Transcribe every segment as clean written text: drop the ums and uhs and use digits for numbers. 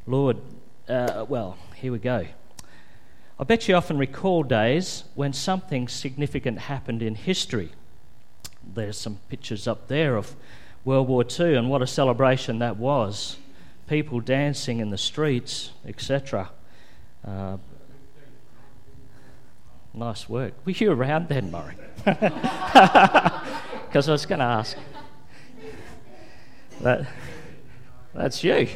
Lord, here we go. I bet you often recall days when something significant happened in history. There's some pictures up there of World War II, and what a celebration that was. People dancing in the streets, etc. Nice work. Were you around then, Murray? Because I was going to ask. That's you.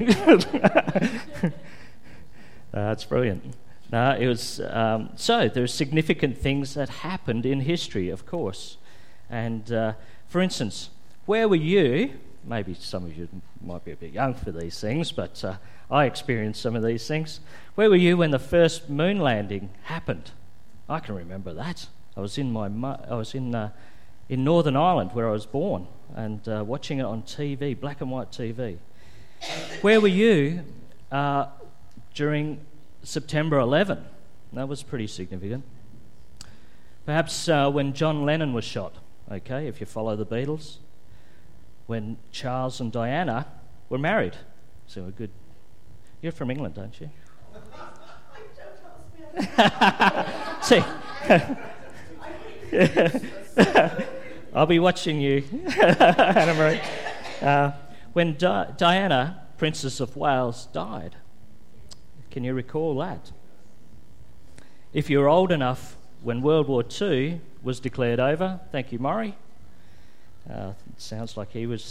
That's brilliant. No, it was so there's significant things that happened in history, of course. And for instance, where were you? Maybe some of you might be a bit young for these things, but I experienced some of these things. Where were you when the first moon landing happened? I can remember that. I was in Northern Ireland, where I was born, and watching it on TV, black and white TV. Where were you during September 11? That was pretty significant. Perhaps when John Lennon was shot, okay, if you follow the Beatles. When Charles and Diana were married. So we're good. You're from England, don't you? See, I'll be watching you, Anna Marie. When Diana, Princess of Wales, died. Can you recall that? If you're old enough when World War II was declared over, thank you, Murray. It sounds like he was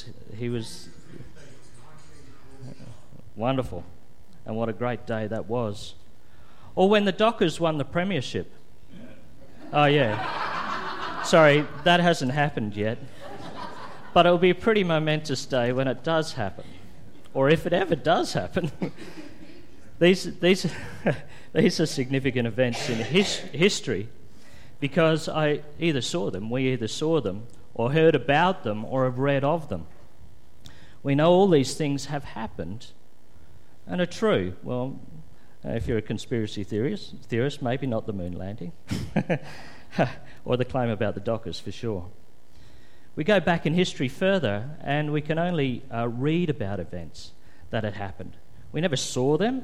wonderful, and what a great day that was. Or when the Dockers won the premiership. Oh yeah, sorry, that hasn't happened yet. But it'll be a pretty momentous day when it does happen, or if it ever does happen. These are significant events in history, because we either saw them, or heard about them, or have read of them. We know all these things have happened and are true. Well, if you're a conspiracy theorist, maybe not the moon landing, or the claim about the Dockers for sure. We go back in history further, and we can only read about events that had happened. We never saw them,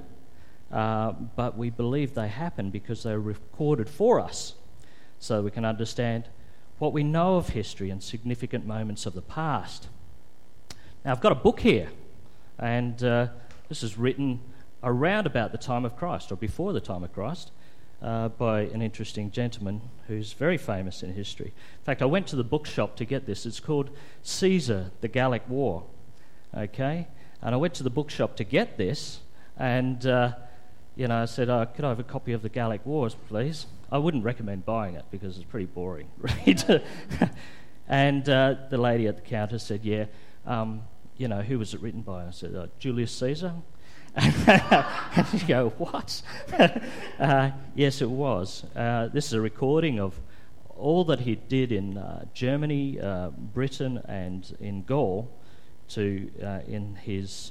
but we believe they happened because they were recorded for us, so we can understand what we know of history and significant moments of the past. Now, I've got a book here, and this is written around about the time of Christ, or before the time of Christ, by an interesting gentleman who's very famous in history. In fact, I went to the bookshop to get this. It's called Caesar, the Gallic War, okay? And I went to the bookshop to get this, and I said, could I have a copy of the Gallic Wars, please? I wouldn't recommend buying it because it's pretty boring read. And the lady at the counter said, yeah, who was it written by? I said, Julius Caesar. And you go, what? Yes, it was. This is a recording of all that he did in Germany, Britain, and in Gaul in his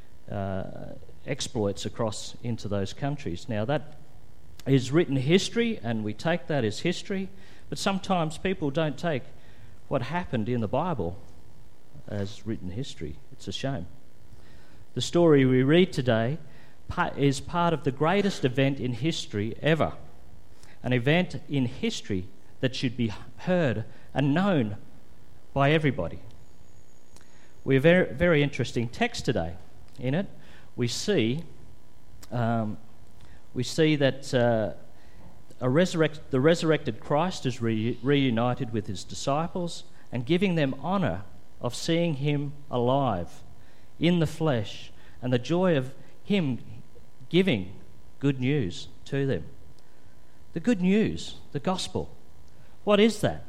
exploits across into those countries. Now, that is written history, and we take that as history, but sometimes people don't take what happened in the Bible as written history. It's a shame. The story we read today is part of the greatest event in history ever, an event in history that should be heard and known by everybody. We have a very, very interesting text today. In it, we see that the resurrected Christ is reunited with his disciples and giving them honour of seeing him alive in the flesh, and the joy of him giving good news to them. The good news, the gospel. What is that?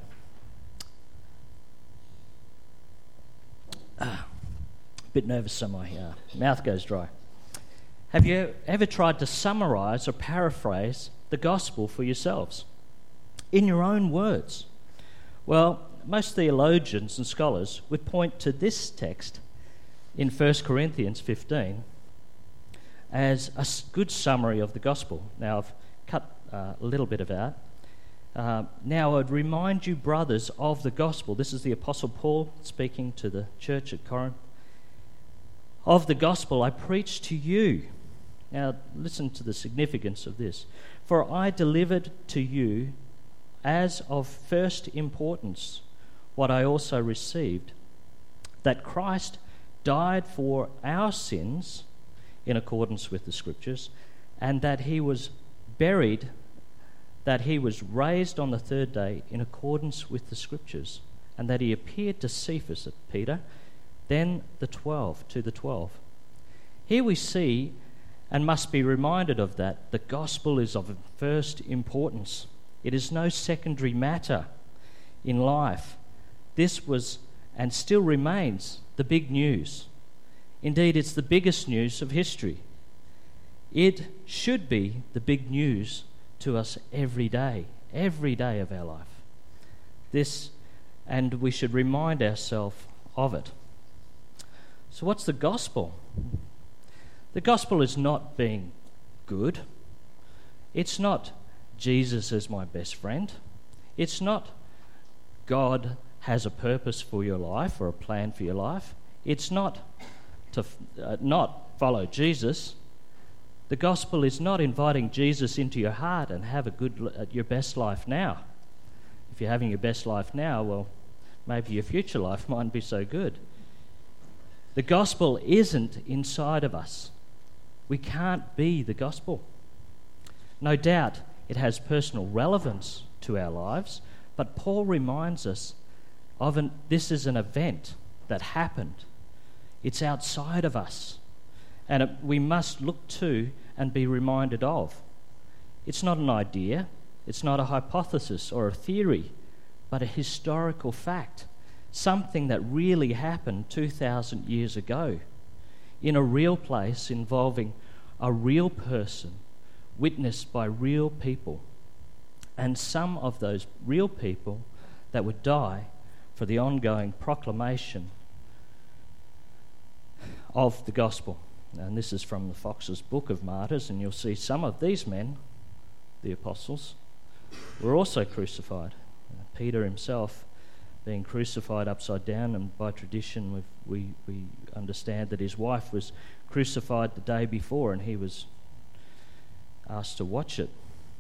A bit nervous, so my mouth goes dry. Have you ever tried to summarise or paraphrase the gospel for yourselves in your own words? Well, most theologians and scholars would point to this text in 1 Corinthians 15 as a good summary of the gospel. Now, I've cut a little bit of that. Now, I would remind you, brothers, of the gospel. This is the Apostle Paul speaking to the church at Corinth. Of the gospel I preached to you, Now, listen to the significance of this. For I delivered to you as of first importance what I also received, that Christ died for our sins in accordance with the Scriptures, and that he was buried, that he was raised on the third day in accordance with the Scriptures, and that he appeared to Cephas, Peter, then to the 12. Here we see, and must be reminded of that, the gospel is of first importance. It is no secondary matter in life. This was, and still remains, the big news. Indeed, it's the biggest news of history. It should be the big news to us every day of our life. And we should remind ourselves of it. So what's the gospel? The gospel is not being good. It's not Jesus as my best friend. It's not God has a purpose for your life or a plan for your life. It's not to not follow Jesus. The gospel is not inviting Jesus into your heart and have your best life now. If you're having your best life now, well, maybe your future life mightn't be so good. The gospel isn't inside of us. We can't be the gospel. No doubt it has personal relevance to our lives, but Paul reminds us this is an event that happened. It's outside of us, and we must look to and be reminded of. It's not an idea, it's not a hypothesis or a theory, but a historical fact, something that really happened 2,000 years ago, in a real place involving a real person, witnessed by real people, and some of those real people that would die for the ongoing proclamation of the gospel. And this is from the Fox's Book of Martyrs, and you'll see some of these men, the apostles, were also crucified. Peter himself being crucified upside down, and by tradition we understand that his wife was crucified the day before and he was asked to watch it.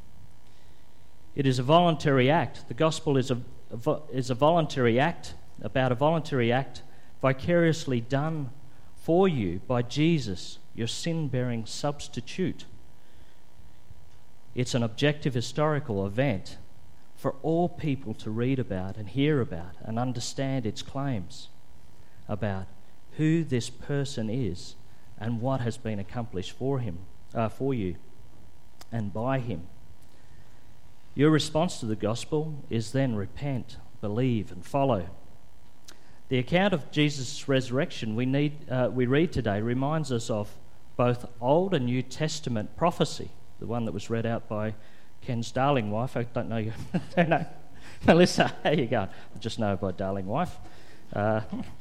It is a voluntary act. The gospel is a voluntary act, about a voluntary act vicariously done for you by Jesus, your sin-bearing substitute. It's an objective historical event for all people to read about and hear about and understand its claims about who this person is and what has been accomplished for you and by him. Your response to the gospel is then repent, believe, and follow. The account of Jesus' resurrection we read today reminds us of both Old and New Testament prophecy, the one that was read out by Ken's darling wife. I don't know you. Don't know. Melissa, how you going? I just know about darling wife. There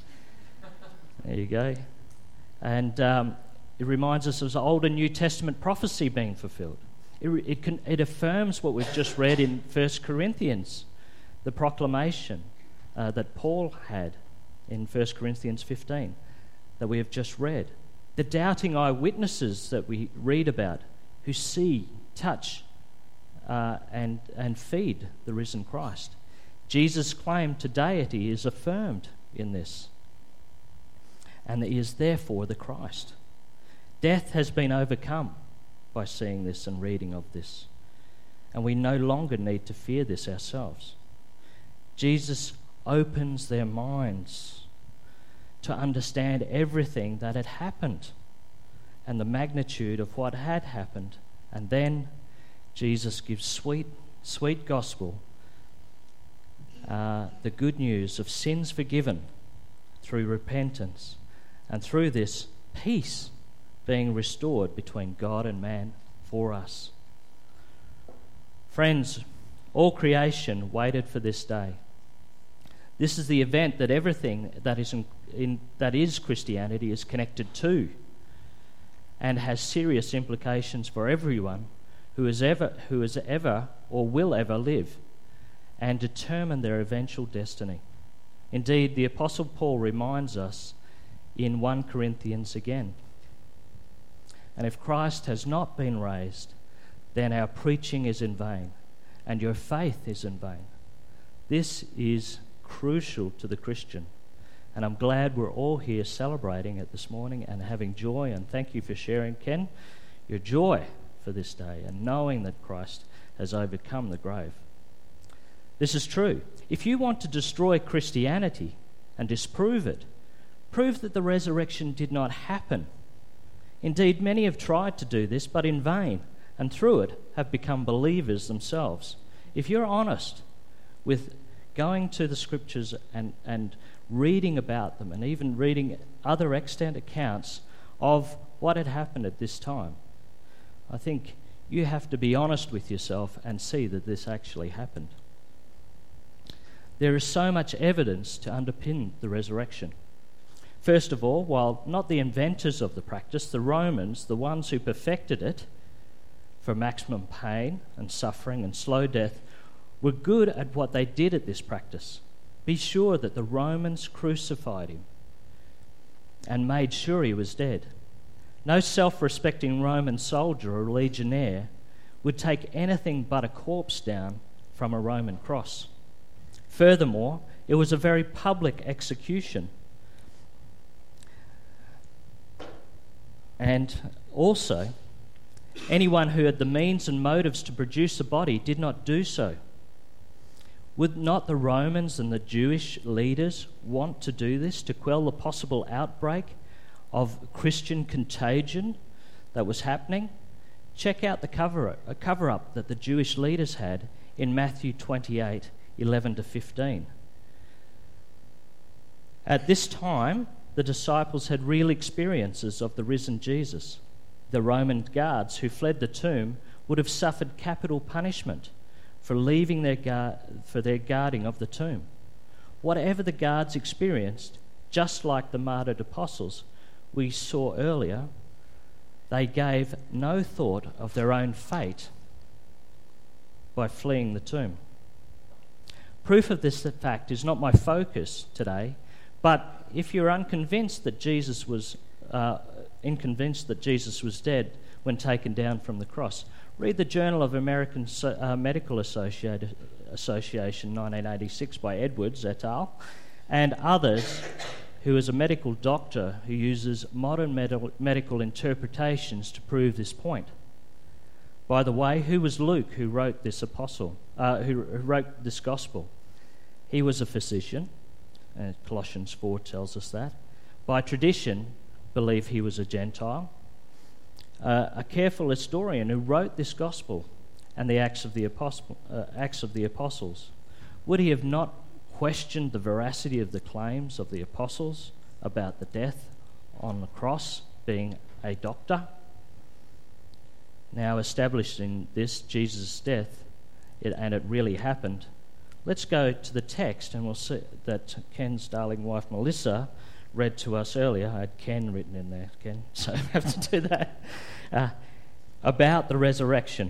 you go. And it reminds us of Old and New Testament prophecy being fulfilled. It affirms what we've just read in 1 Corinthians, the proclamation that Paul had in 1 Corinthians 15 that we have just read. The doubting eyewitnesses that we read about who see, touch, and feed the risen Christ. Jesus' claim to deity is affirmed in this, and that he is therefore the Christ. Death has been overcome by seeing this and reading of this, and we no longer need to fear this ourselves. Jesus opens their minds to understand everything that had happened and the magnitude of what had happened, and then Jesus gives sweet, sweet gospel, the good news of sins forgiven through repentance, and through this, peace being restored between God and man for us. Friends, all creation waited for this day. This is the event that everything that is Christianity is connected to, and has serious implications for everyone who has ever or will ever live, and determine their eventual destiny. Indeed, the Apostle Paul reminds us in 1 Corinthians again. And if Christ has not been raised, then our preaching is in vain, and your faith is in vain. This is crucial to the Christian. And I'm glad we're all here celebrating it this morning and having joy. And thank you for sharing, Ken, your joy for this day and knowing that Christ has overcome the grave. This is true. If you want to destroy Christianity and disprove it, prove that the resurrection did not happen. Indeed, many have tried to do this, but in vain, and through it have become believers themselves. If you're honest with going to the scriptures and reading about them, and even reading other extant accounts of what had happened at this time, I think you have to be honest with yourself and see that this actually happened. There is so much evidence to underpin the resurrection. First of all, while not the inventors of the practice, the Romans, the ones who perfected it for maximum pain and suffering and slow death, were good at what they did at this practice. Be sure that the Romans crucified him and made sure he was dead. No self-respecting Roman soldier or legionnaire would take anything but a corpse down from a Roman cross. Furthermore, it was a very public execution. And also, anyone who had the means and motives to produce a body did not do so. Would not the Romans and the Jewish leaders want to do this to quell the possible outbreak of Christian contagion that was happening? Check out the cover-up that the Jewish leaders had in Matthew 28:11-15. At this time, the disciples had real experiences of the risen Jesus. The Roman guards who fled the tomb would have suffered capital punishment for leaving their guarding of the tomb. Whatever the guards experienced, just like the martyred apostles we saw earlier, they gave no thought of their own fate by fleeing the tomb. Proof of this fact is not my focus today, but if you're unconvinced that Jesus was dead when taken down from the cross, read the Journal of American Medical Association 1986 by Edwards et al. And others, who is a medical doctor who uses modern medical interpretations to prove this point. By the way, who was Luke who wrote this who wrote this gospel? He was a physician, and Colossians 4 tells us that. By tradition, believe he was a Gentile. A careful historian who wrote this gospel and the Acts of the Apostles. Would he have not questioned the veracity of the claims of the apostles about the death on the cross, being a doctor? Now established in this, Jesus' death, and it really happened, let's go to the text and we'll see that Ken's darling wife Melissa read to us earlier. I had Ken written in there, Ken, so I have to do that. About the resurrection.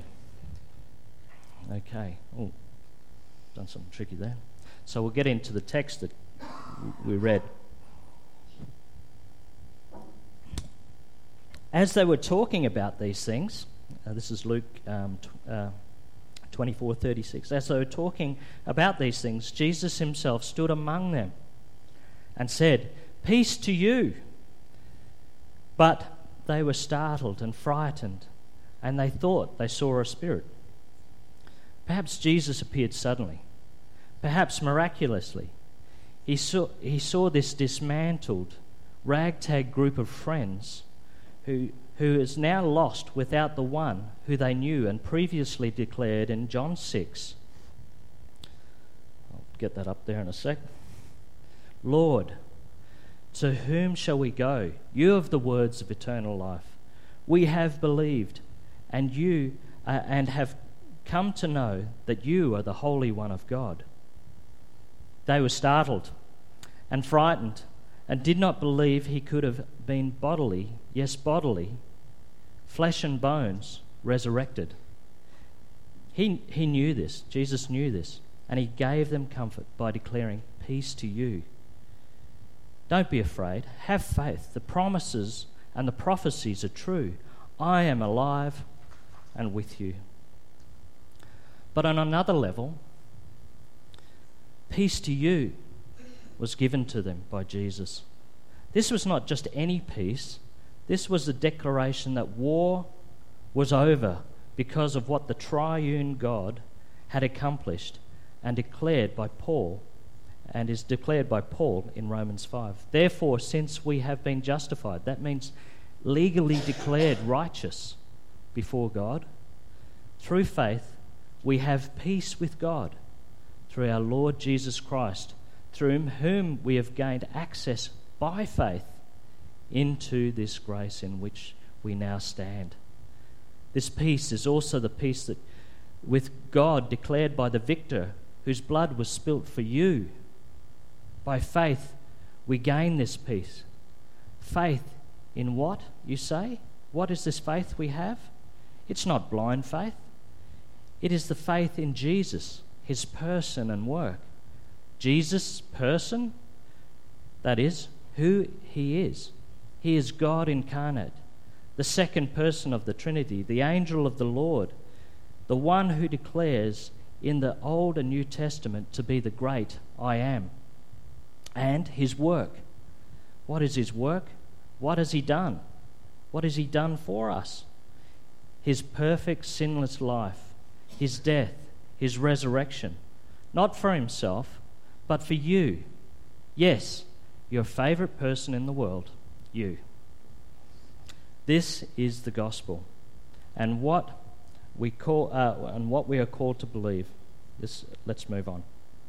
Okay. Oh, done something tricky there. So we'll get into the text that we read. As they were talking about these things, this is Luke 24:36. As they were talking about these things, Jesus himself stood among them and said, "Peace to you." But they were startled and frightened, and they thought they saw a spirit. Perhaps Jesus appeared suddenly, perhaps miraculously. He saw this dismantled, ragtag group of friends who is now lost without the one who they knew and previously declared in John 6. I'll get that up there in a sec. "Lord, to whom shall we go? You have the words of eternal life. We have believed, and have come to know that you are the Holy One of God." They were startled and frightened and did not believe he could have been bodily, flesh and bones, resurrected. He knew this, Jesus knew this, and he gave them comfort by declaring, "Peace to you." Don't be afraid. Have faith. The promises and the prophecies are true. I am alive and with you. But on another level, peace to you was given to them by Jesus. This was not just any peace. This was a declaration that war was over because of what the triune God had accomplished and declared by Paul, and is declared by Paul in Romans 5. Therefore, since we have been justified, that means legally declared righteous before God, through faith, we have peace with God through our Lord Jesus Christ, through whom we have gained access by faith into this grace in which we now stand. This peace is also the peace that with God declared by the victor whose blood was spilt for you. By faith, we gain this peace. Faith in what, you say? What is this faith we have? It's not blind faith. It is the faith in Jesus, his person and work. Jesus' person, that is, who he is. He is God incarnate, the second person of the Trinity, the angel of the Lord, the one who declares in the Old and New Testament to be the great I am. And his work. What is his work? What has he done? What has he done for us? His perfect, sinless life, his death, his resurrection, not for himself, but for you. Yes, your favourite person in the world, you. This is the gospel, and what we are called to believe. Let's move on.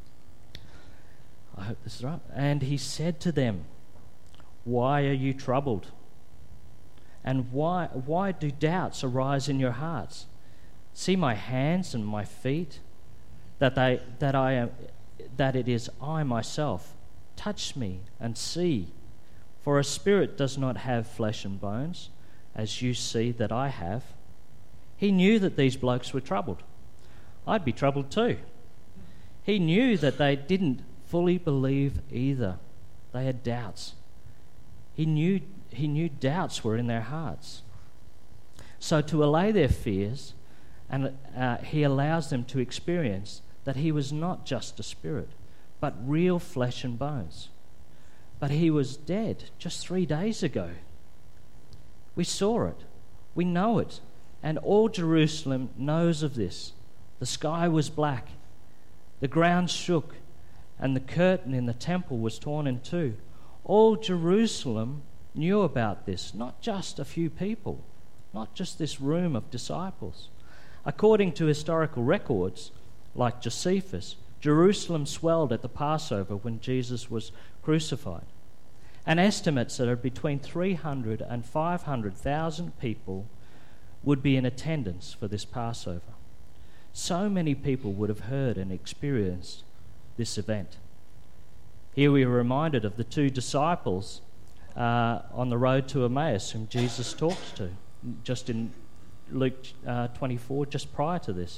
I hope this is right. And he said to them, "Why are you troubled? And why do doubts arise in your hearts? See my hands and my feet, that it is I myself. Touch me and see. For a spirit does not have flesh and bones, as you see that I have." He knew that these blokes were troubled. I'd be troubled too. He knew that they didn't fully believe either. They had doubts. He knew doubts were in their hearts. So to allay their fears, and he allows them to experience that he was not just a spirit, but real flesh and bones. But he was dead just 3 days ago. We saw it. We know it. And all Jerusalem knows of this. The sky was black. The ground shook. And the curtain in the temple was torn in two. All Jerusalem knew about this, not just a few people, not just this room of disciples. According to historical records, like Josephus, Jerusalem swelled at the Passover when Jesus was crucified. And estimates that are between 300 and 500,000 people would be in attendance for this Passover. So many people would have heard and experienced this event. Here we are reminded of the two disciples on the road to Emmaus whom Jesus talks to, just in Luke 24, just prior to this.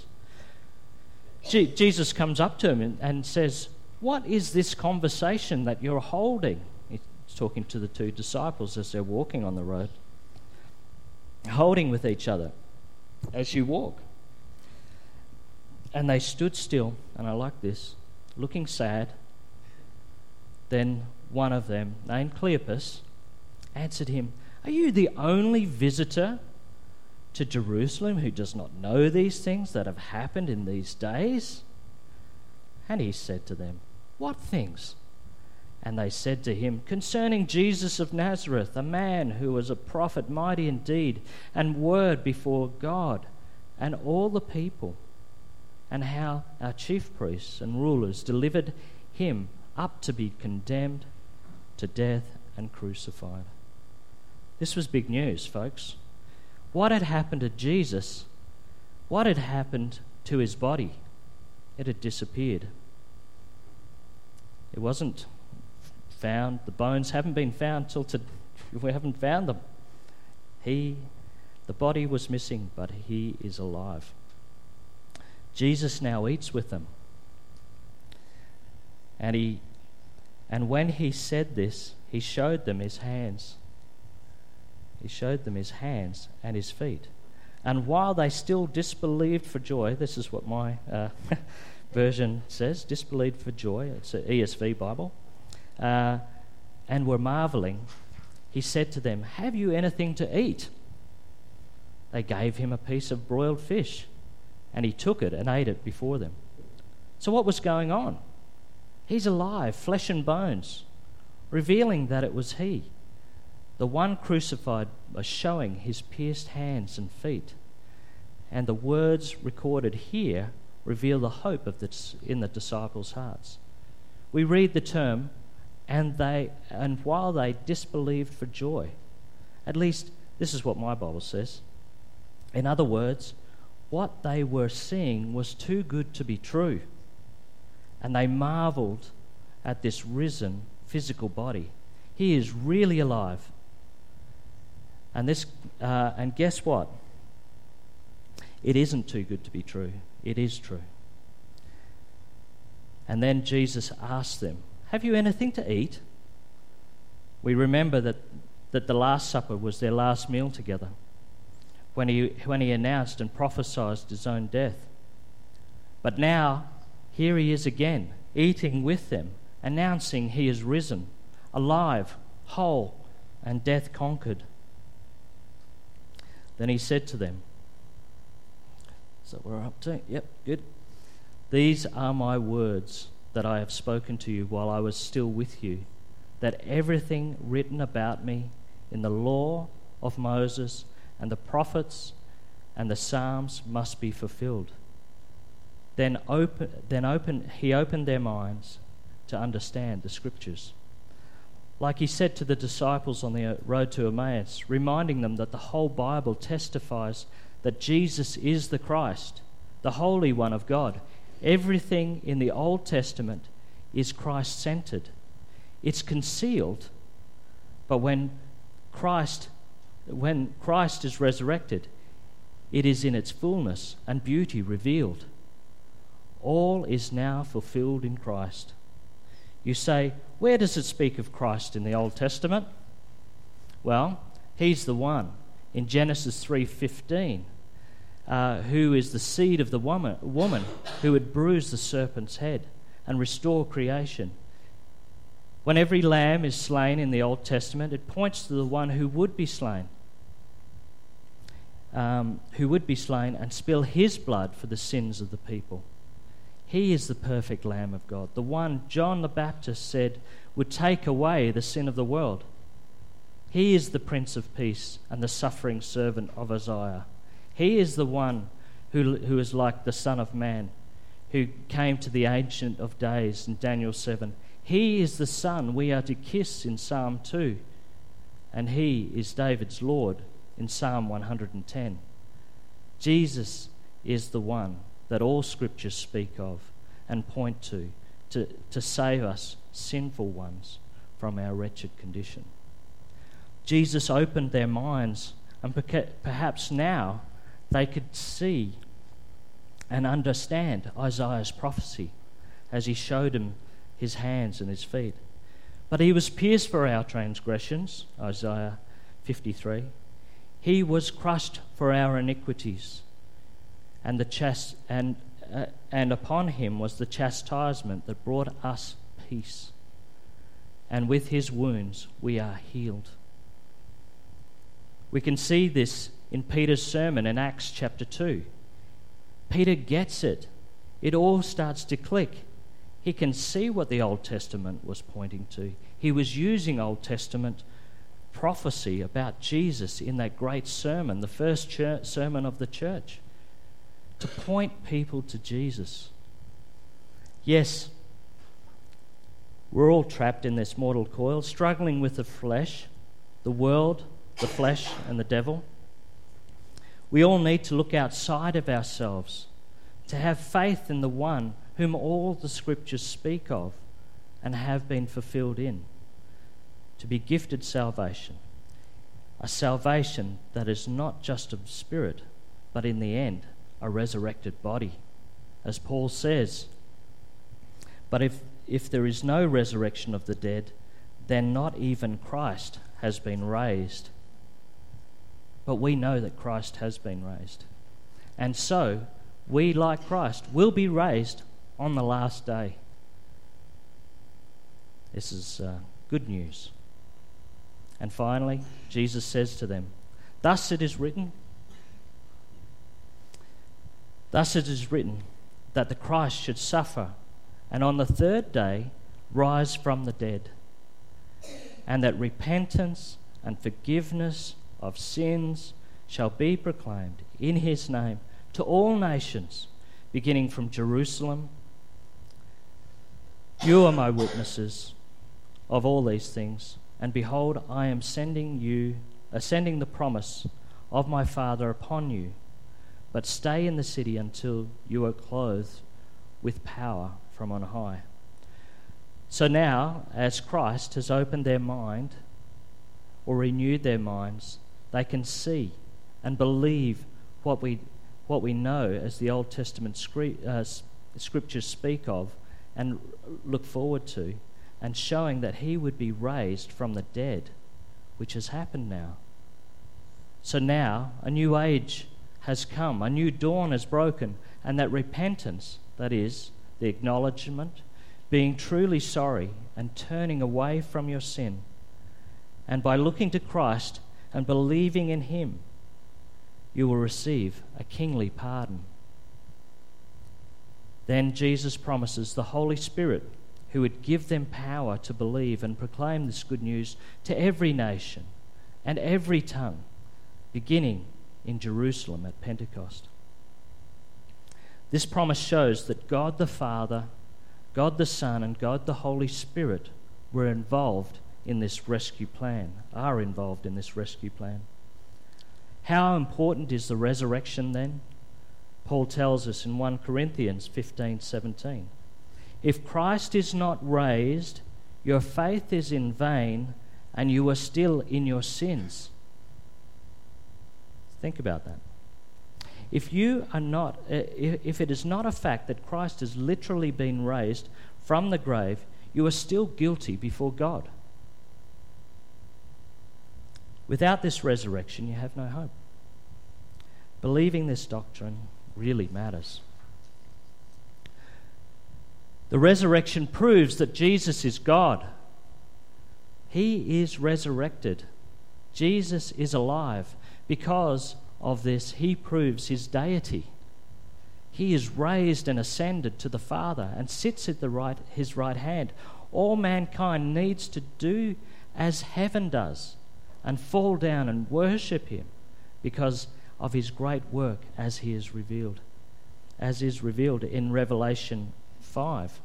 Jesus comes up to him and says, "What is this conversation that you're holding?" He's talking to the two disciples as they're walking on the road. Holding with each other as you walk. And they stood still, and I like this, looking sad. Then one of them, named Cleopas, answered him, "Are you the only visitor to Jerusalem who does not know these things that have happened in these days?" And he said to them, "What things?" And they said to him, "Concerning Jesus of Nazareth, a man who was a prophet, mighty in deed and word before God and all the people, and how our chief priests and rulers delivered him up to be condemned to death and crucified." This was big news, folks. What had happened to Jesus? What had happened to his body? It had disappeared. It wasn't found. The bones haven't been found till today. We haven't found them. The body was missing, but he is alive. Jesus now eats with them. And when he said this, he showed them his hands He showed them his hands and his feet. And while they still disbelieved for joy, this is what my version says, disbelieved for joy, it's an ESV Bible, and were marveling, he said to them, "Have you anything to eat?" They gave him a piece of broiled fish, and he took it and ate it before them. So what was going on? He's alive, flesh and bones, revealing that it was he, the one crucified, by showing his pierced hands and feet. And the words recorded here reveal the hope in the disciples' hearts. We read the term, and while they disbelieved for joy. At least this is what my Bible says. In other words, what they were seeing was too good to be true, and they marveled at this risen physical body. He is really alive. And guess what? It isn't too good to be true. It is true. And then Jesus asked them, "Have you anything to eat?" We remember that the Last Supper was their last meal together, when he announced and prophesied his own death. But now, here he is again, eating with them, announcing he is risen, alive, whole, and death conquered. Then he said to them, so we're up to, yep, good. "These are my words that I have spoken to you while I was still with you, that everything written about me in the law of Moses and the prophets and the Psalms must be fulfilled." He opened their minds to understand the Scriptures. Like he said to the disciples on the road to Emmaus, reminding them that the whole Bible testifies that Jesus is the Christ, the Holy One of God. Everything in the Old Testament is Christ-centered. It's concealed, but when Christ is resurrected, it is in its fullness and beauty revealed. All is now fulfilled in Christ. You say, where does it speak of Christ in the Old Testament? Well, he's the one in Genesis 3:15, who is the seed of the woman who would bruise the serpent's head and restore creation. When every lamb is slain in the Old Testament, it points to the one who would be slain, and spill his blood for the sins of the people. He is the perfect Lamb of God, the one John the Baptist said would take away the sin of the world. He is the Prince of Peace and the suffering servant of Isaiah. He is the one who is like the Son of Man, who came to the Ancient of Days in Daniel 7. He is the Son we are to kiss in Psalm 2, and he is David's Lord in Psalm 110. Jesus is the one that all Scriptures speak of and point to save us sinful ones from our wretched condition. Jesus opened their minds, and perhaps now they could see and understand Isaiah's prophecy as he showed him his hands and his feet. But he was pierced for our transgressions, Isaiah 53. He was crushed for our iniquities, and upon him was the chastisement that brought us peace. And with his wounds we are healed. We can see this in Peter's sermon in Acts chapter 2. Peter gets it. It all starts to click. He can see what the Old Testament was pointing to. He was using Old Testament prophecy about Jesus in that great sermon, the first sermon of the church, to point people to Jesus. Yes, we're all trapped in this mortal coil, struggling with the flesh, the world, the flesh, and the devil. We all need to look outside of ourselves, to have faith in the one whom all the Scriptures speak of and have been fulfilled in, to be gifted salvation, a salvation that is not just of spirit, but in the end, a resurrected body. As Paul says, but if there is no resurrection of the dead, then not even Christ has been raised. but we know that Christ has been raised. And so, we, like Christ, will be raised on the last day. This is good news. And finally, Jesus says to them, Thus it is written that the Christ should suffer and on the third day rise from the dead, and that repentance and forgiveness of sins shall be proclaimed in his name to all nations, beginning from Jerusalem. You are my witnesses of all these things, and behold, I am sending the promise of my Father upon you. But stay in the city until you are clothed with power from on high. So now, as Christ has opened their mind or renewed their minds, they can see and believe what we know as the Old Testament scriptures speak of and look forward to, and showing that he would be raised from the dead, which has happened now. So now a new age has come, a new dawn has broken, and that repentance, that is, the acknowledgement, being truly sorry and turning away from your sin, and by looking to Christ and believing in him, you will receive a kingly pardon. Then Jesus promises the Holy Spirit, who would give them power to believe and proclaim this good news to every nation and every tongue, beginning in Jerusalem at Pentecost. This promise shows that God the Father, God the Son, and God the Holy Spirit were involved in this rescue plan, are involved in this rescue plan. How important is the resurrection then? Paul tells us in 1 Corinthians 15:17. If Christ is not raised, your faith is in vain and you are still in your sins. Think about that. If it is not a fact that Christ has literally been raised from the grave, you are still guilty before God. Without this resurrection, you have no hope. Believing this doctrine really matters. The resurrection proves that Jesus is God. He is resurrected. Jesus is alive. Because of this, he proves his deity. He is raised and ascended to the Father and sits at his right hand. All mankind needs to do as heaven does and fall down and worship him because of his great work as is revealed in Revelation 5.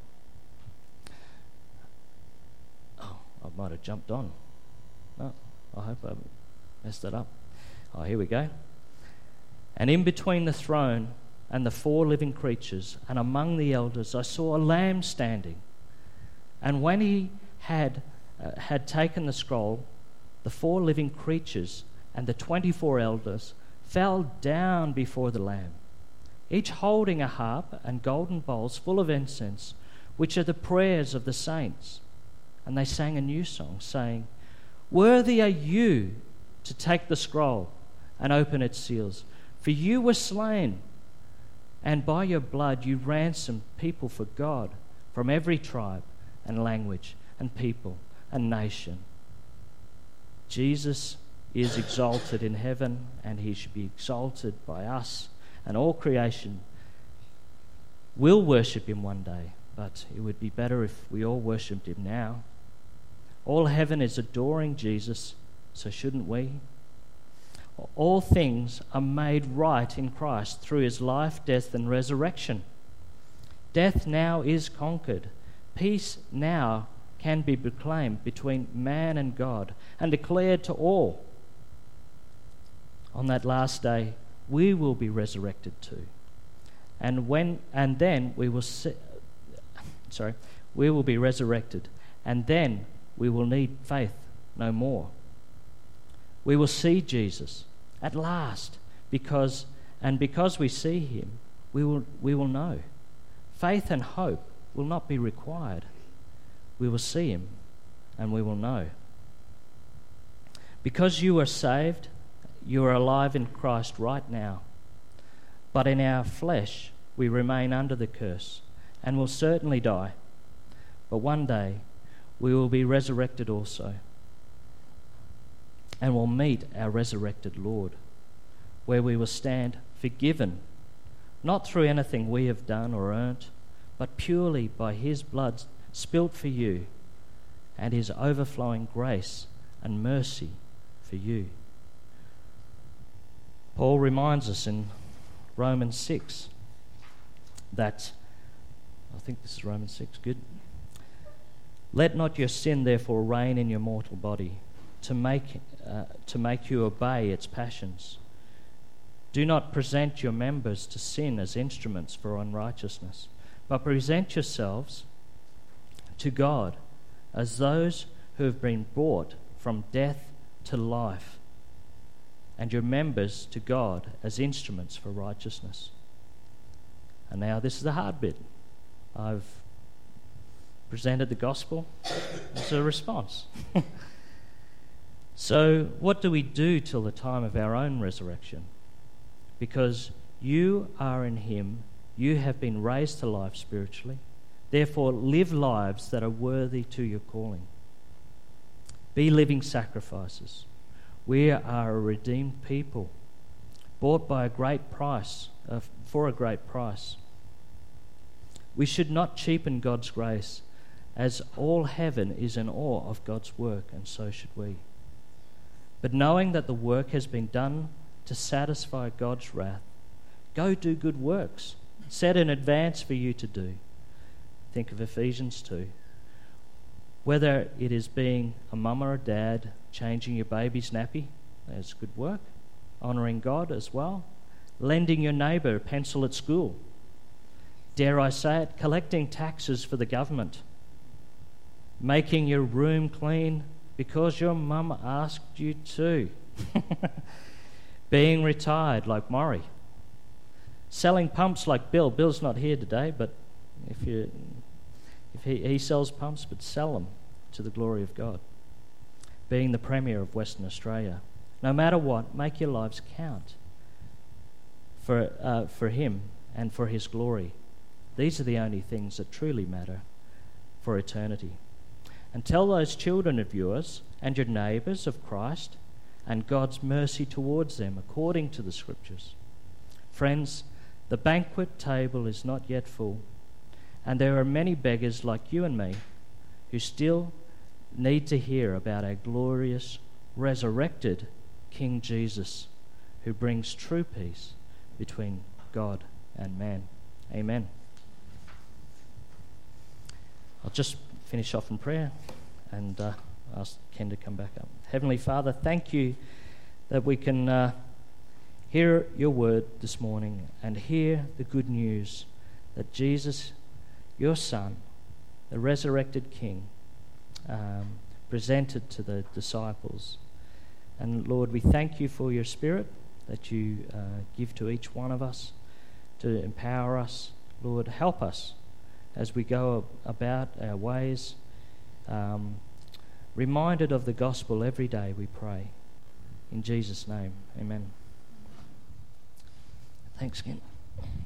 Oh, I might have jumped on. Oh, I hope I haven't messed that up. Oh, here we go. And in between the throne and the four living creatures and among the elders I saw a lamb standing. And when he had taken the scroll, the four living creatures and the 24 elders fell down before the Lamb, each holding a harp and golden bowls full of incense, which are the prayers of the saints. And they sang a new song, saying, Worthy are you to take the scroll and open its seals, for you were slain, and by your blood you ransomed people for God from every tribe and language and people and nation. Jesus is exalted in heaven, and he should be exalted by us, and all creation will worship him one day, but it would be better if we all worshipped him now. All heaven is adoring Jesus, so shouldn't we? All things are made right in Christ through his life, death, and resurrection. Death now is conquered. Peace now can be proclaimed between man and God and declared to all. On that last day, we will be resurrected too. Then we will be resurrected, and then we will need faith no more. We will see Jesus at last, because we see him, we will know. Faith and hope will not be required. We will see him and we will know. Because you are saved, you are alive in Christ right now, but in our flesh we remain under the curse and will certainly die. But one day we will be resurrected also, and will meet our resurrected Lord, where we will stand forgiven, not through anything we have done or earned, but purely by his blood spilt for you and his overflowing grace and mercy for you. Paul reminds us in Romans 6 that, I think this is Romans 6, good. Let not your sin therefore reign in your mortal body, to make you obey its passions. Do not present your members to sin as instruments for unrighteousness, but present yourselves to God as those who have been brought from death to life, and your members to God as instruments for righteousness. And now this is the hard bit. I've presented the gospel as a response. So what do we do till the time of our own resurrection? Because you are in him, you have been raised to life spiritually. Therefore, live lives that are worthy to your calling. Be living sacrifices. We are a redeemed people, bought by a great price, for a great price. We should not cheapen God's grace, as all heaven is in awe of God's work, and so should we. But knowing that the work has been done to satisfy God's wrath, go do good works, set in advance for you to do. Think of Ephesians 2. Whether it is being a mum or a dad, changing your baby's nappy, that's good work. Honouring God as well. Lending your neighbour a pencil at school. Dare I say it, collecting taxes for the government. Making your room clean because your mum asked you to. Being retired like Maury. Selling pumps like Bill. Bill's not here today, but if he sells pumps, but sell them to the glory of God. Being the Premier of Western Australia. No matter what, make your lives count for him and for his glory. These are the only things that truly matter for eternity. And tell those children of yours and your neighbours of Christ and God's mercy towards them according to the Scriptures. Friends, the banquet table is not yet full, and there are many beggars like you and me who still need to hear about our glorious, resurrected King Jesus, who brings true peace between God and man. Amen. I'll just finish off in prayer and ask Ken to come back up. Heavenly Father, thank you that we can hear your word this morning and hear the good news that Jesus, your Son, the resurrected King, presented to the disciples. And Lord, we thank you for your Spirit that you give to each one of us to empower us. Lord, help us as we go about our ways, reminded of the gospel every day, we pray. In Jesus' name, amen. Thanks, Ken.